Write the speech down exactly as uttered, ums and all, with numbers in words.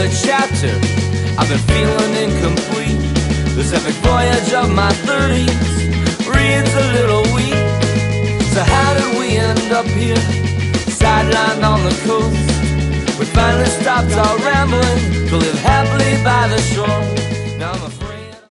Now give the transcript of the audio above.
another chapter. I've been feeling incomplete. This epic voyage of my thirties reads a little weak. So how did we end up here, sidelined on the coast? We finally stopped our rambling to live happily by the shore.